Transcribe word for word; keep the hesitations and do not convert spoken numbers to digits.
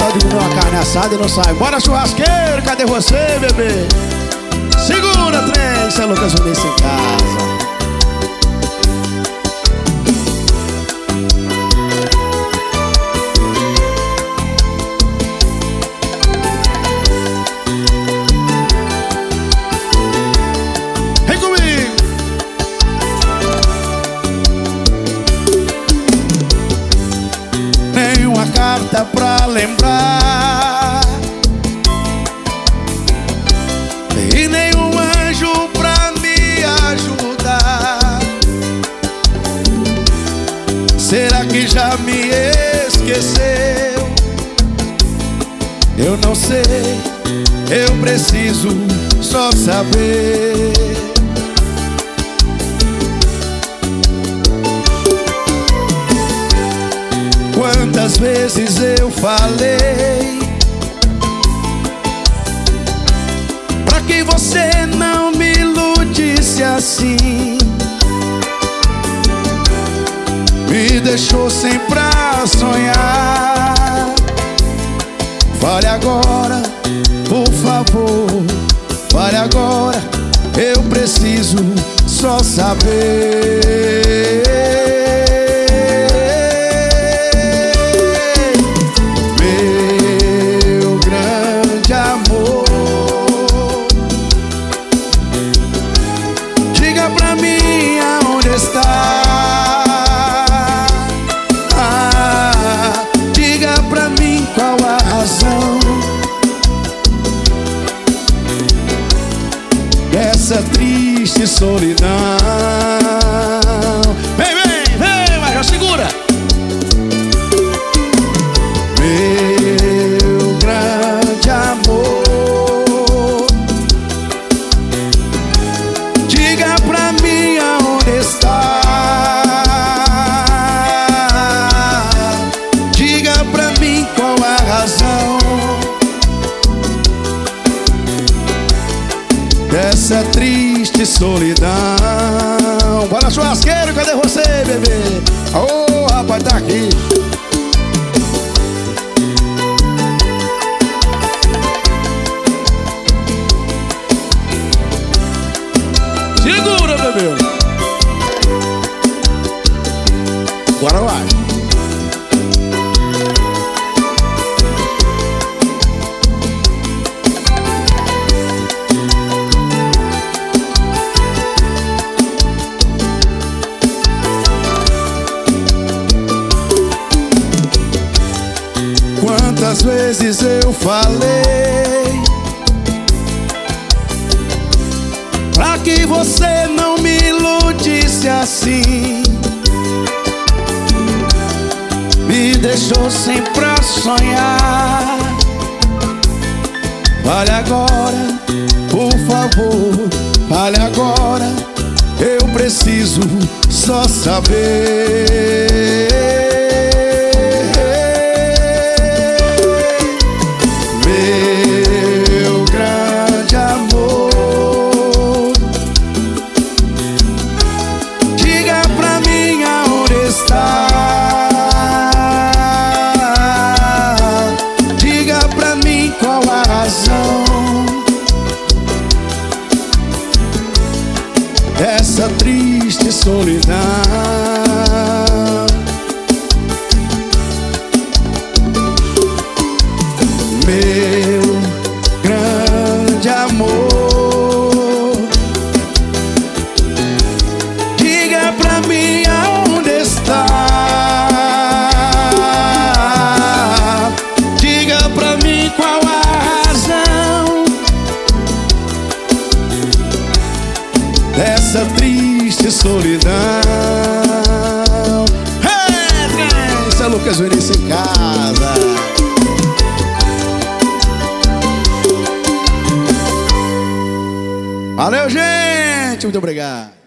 de comer uma carne assada e não sai. Bora, churrasqueiro, cadê você, bebê? Segura, trem, São Lucas Vinícius em casa. Carta pra lembrar e nenhum anjo pra me ajudar. Será que já me esqueceu? Eu não sei, eu preciso só saber. Quantas vezes eu falei pra que você não me iludisse assim, me deixou sem pra sonhar. Fale agora, por favor, fale agora, eu preciso só saber. Essa triste solidão. Vem, vem, vem, mas já segura. Meu grande amor, diga pra mim aonde está. Diga pra mim qual a razão dessa triste solidão. Bora, churrasqueiro, cadê você, bebê? Ô, oh, rapaz, tá aqui. Segura, bebê. Agora vai. Quantas vezes eu falei pra que você não me iludisse assim, me deixou sem pra sonhar. Fale agora, por favor, fale agora, eu preciso só saber. Essa triste solidão. Meu grande amor, diga pra mim aonde está. Diga pra mim qual a razão dessa triste solidão. Hey, São Lucas Vinícius em casa. Valeu, gente, muito obrigado.